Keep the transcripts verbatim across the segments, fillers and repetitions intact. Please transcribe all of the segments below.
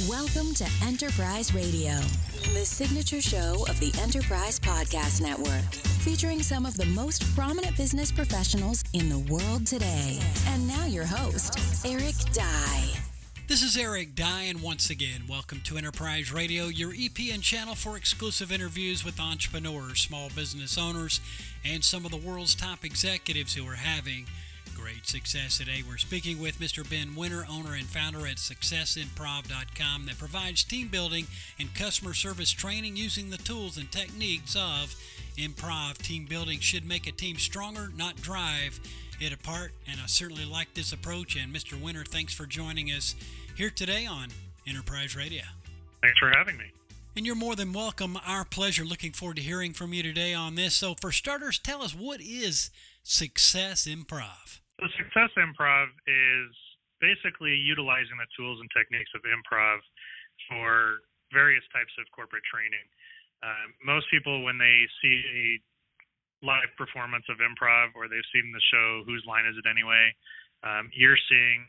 Welcome to Enterprise Radio, the signature show of the Enterprise Podcast Network, featuring some of the most prominent business professionals in the world today. And now your host, Eric Dye. This is Eric Dye, and once again, welcome to Enterprise Radio, your E P N channel for exclusive interviews with entrepreneurs, small business owners, and some of the world's top executives who are having great success today. We're speaking with Mister Ben Winter, owner and founder at success improv dot com, that provides team building and customer service training using the tools and techniques of improv. Team building should make a team stronger, not drive it apart, and I certainly like this approach. And Mister Winter, thanks for joining us here today on Enterprise Radio. Thanks for having me. And you're more than welcome. Our pleasure. Looking forward to hearing from you today on this. So for starters, tell us, what is Success Improv? So Success Improv is basically utilizing the tools and techniques of improv for various types of corporate training. Um, most people, when they see a live performance of improv, or they've seen the show Whose Line Is It Anyway, um, you're seeing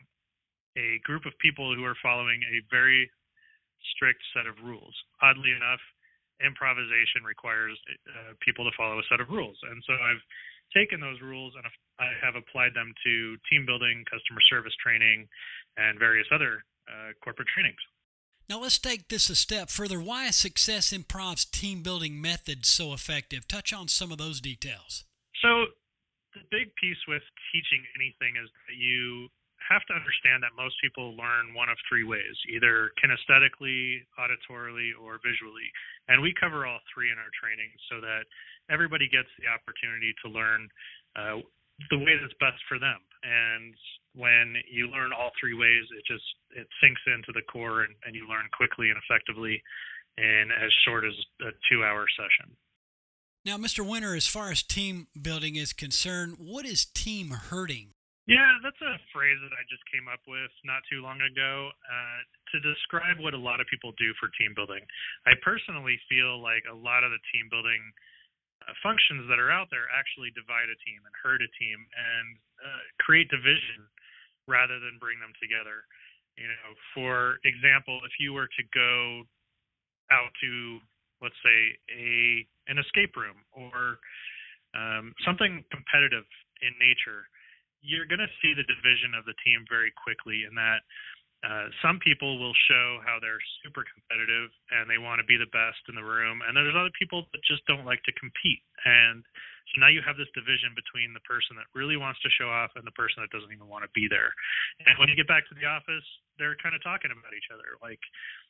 a group of people who are following a very strict set of rules. Oddly enough, improvisation requires uh, people to follow a set of rules. And so I've taken those rules and I have applied them to team building, customer service training, and various other uh, corporate trainings. Now let's take this a step further. Why is Success Improv's team building method so effective? Touch on some of those details. So the big piece with teaching anything is that you have to understand that most people learn one of three ways, either kinesthetically, auditorily, or visually. And we cover all three in our training so that everybody gets the opportunity to learn uh, the way that's best for them. And when you learn all three ways, it just it sinks into the core, and, and you learn quickly and effectively in as short as a two-hour session. Now, Mister Winter, as far as team building is concerned, what is team herding? Yeah, that's a phrase that I just came up with not too long ago uh, to describe what a lot of people do for team building. I personally feel like a lot of the team building uh, functions that are out there actually divide a team and herd a team and uh, create division rather than bring them together. You know, for example, if you were to go out to, let's say, a an escape room or um, something competitive in nature, you're going to see the division of the team very quickly in that uh, some people will show how they're super competitive and they want to be the best in the room. And there's other people that just don't like to compete. And so now you have this division between the person that really wants to show off and the person that doesn't even want to be there. And when you get back to the office, they're kind of talking about each other. Like,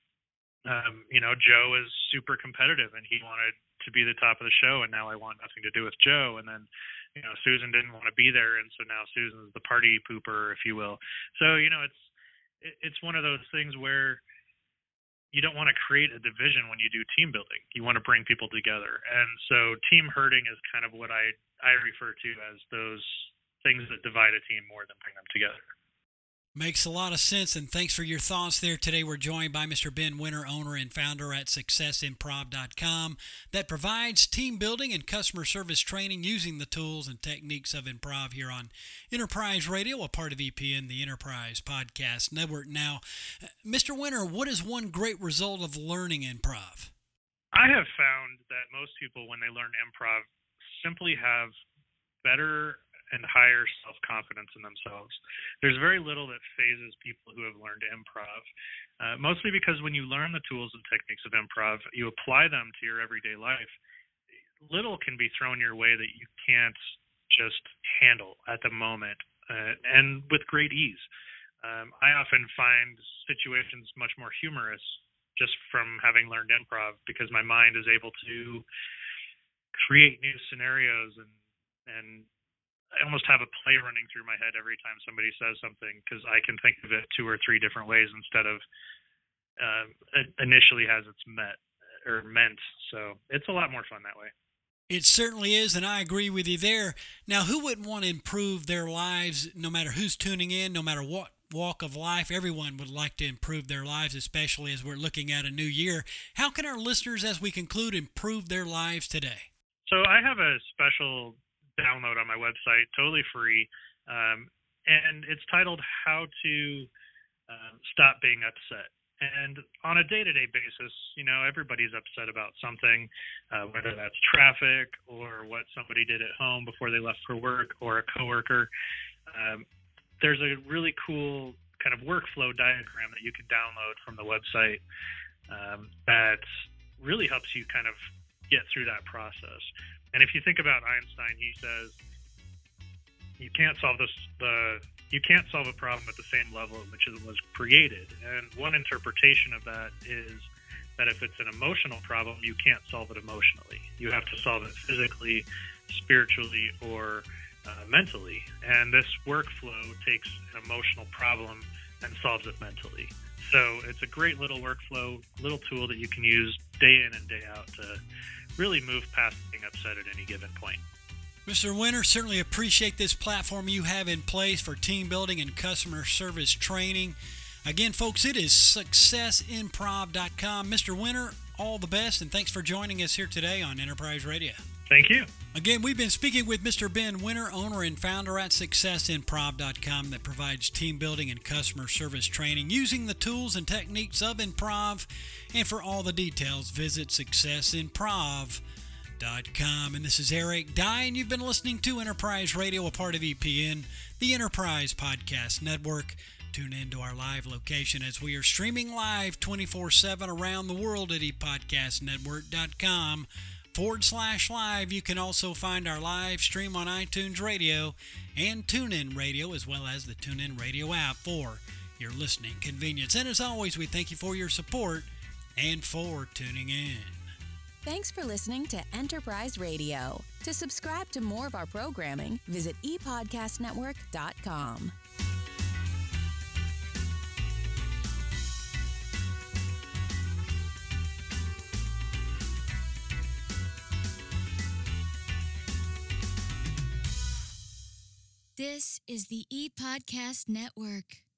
um, you know, Joe is super competitive and he wanted to be the top of the show, and now I want nothing to do with Joe. And then, you know, Susan didn't want to be there, and so now Susan's the party pooper, if you will. So, you know, it's it's one of those things where you don't want to create a division when you do team building. You want to bring people together. And so team herding is kind of what I, I refer to as those things that divide a team more than bring them together. Makes a lot of sense, and thanks for your thoughts there. Today we're joined by Mister Ben Winter, owner and founder at success improv dot com, that provides team building and customer service training using the tools and techniques of improv here on Enterprise Radio, a part of E P N, the Enterprise Podcast Network. Now, Mister Winter, what is one great result of learning improv? I have found that most people, when they learn improv, simply have better and higher self-confidence in themselves. There's very little that phases people who have learned improv, uh, mostly because when you learn the tools and techniques of improv, you apply them to your everyday life. Little can be thrown your way that you can't just handle at the moment, uh, and with great ease. Um, I often find situations much more humorous just from having learned improv, because my mind is able to create new scenarios, and and I almost have a play running through my head every time somebody says something, because I can think of it two or three different ways instead of uh, initially as it's met or meant. So it's a lot more fun that way. It certainly is, and I agree with you there. Now, who wouldn't want to improve their lives, no matter who's tuning in, no matter what walk of life? Everyone would like to improve their lives, especially as we're looking at a new year. How can our listeners, as we conclude, improve their lives today? So I have a special download on my website, totally free, um, and it's titled How to um, Stop Being Upset. And on a day-to-day basis, you know, everybody's upset about something, uh, whether that's traffic or what somebody did at home before they left for work or a coworker. Um, there's a really cool kind of workflow diagram that you can download from the website um, that really helps you kind of get through that process. And if you think about Einstein, he says, you can't solve this, the You can't solve a problem at the same level at which it was created. And one interpretation of that is that if it's an emotional problem, you can't solve it emotionally. You have to solve it physically, spiritually, or uh, mentally. And this workflow takes an emotional problem and solves it mentally. So it's a great little workflow, little tool that you can use day in and day out to really move past being upset at any given point. Mister Winter, certainly appreciate this platform you have in place for team building and customer service training. Again, folks, it is success improv dot com. Mister Winter, all the best, and thanks for joining us here today on Enterprise Radio. Thank you. Again, we've been speaking with Mister Ben Winter, owner and founder at success improv dot com, that provides team building and customer service training using the tools and techniques of improv. And for all the details, visit success improv dot com. And this is Eric Dye, and you've been listening to Enterprise Radio, a part of E P N, the Enterprise Podcast Network. Tune in to our live location as we are streaming live twenty-four seven around the world at e podcast network dot com forward slash live. You can also find our live stream on iTunes Radio and TuneIn Radio, as well as the TuneIn Radio app for your listening convenience. And as always, we thank you for your support and for tuning in. Thanks for listening to Enterprise Radio. To subscribe to more of our programming, visit e podcast network dot com. This is the ePodcast Network.